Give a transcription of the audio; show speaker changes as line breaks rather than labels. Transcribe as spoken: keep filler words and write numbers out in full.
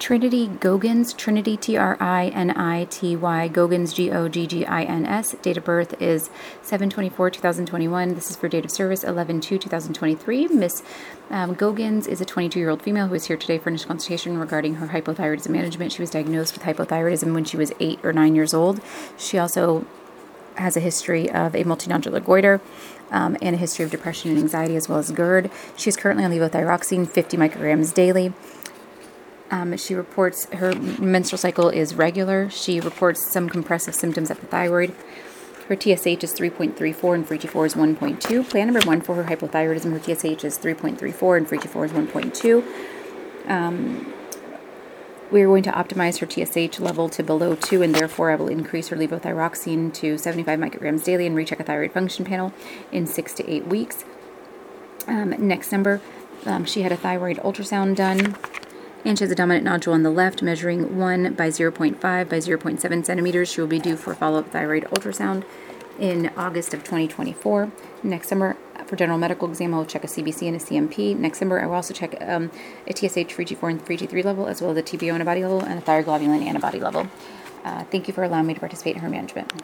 Trinity Goggins, Trinity, T R I N I T Y, Goggins, G O G G I N S. Date of birth is seven twenty-four two thousand twenty-one. This is for date of service eleven two two thousand twenty-three. Miss um, Goggins is a twenty-two-year-old female who is here today for initial consultation regarding her hypothyroidism management. She was diagnosed with hypothyroidism when she was eight or nine years old. She also has a history of a multinodular goiter um, and a history of depression and anxiety as well as GERD. She is currently on levothyroxine, fifty micrograms daily. Um, she reports her menstrual cycle is regular. She reports some compressive symptoms at the thyroid. Her T S H is three point three four and free T four is one point two. Plan number one for her hypothyroidism, her T S H is three point three four and free T four is one point two. Um, we are going to optimize her T S H level to below two, and therefore I will increase her levothyroxine to seventy-five micrograms daily and recheck a thyroid function panel in six to eight weeks. Um, next number, um, she had a thyroid ultrasound done. And she has a dominant nodule on the left measuring one by zero point five by zero point seven centimeters. She will be due for follow-up thyroid ultrasound in August of twenty twenty-four. Next summer, for general medical exam, I will check a C B C and a C M P. Next summer, I will also check um, a T S H, free T four, and free T three level, as well as a T P O antibody level and a thyroglobulin antibody level. Uh, thank you for allowing me to participate in her management.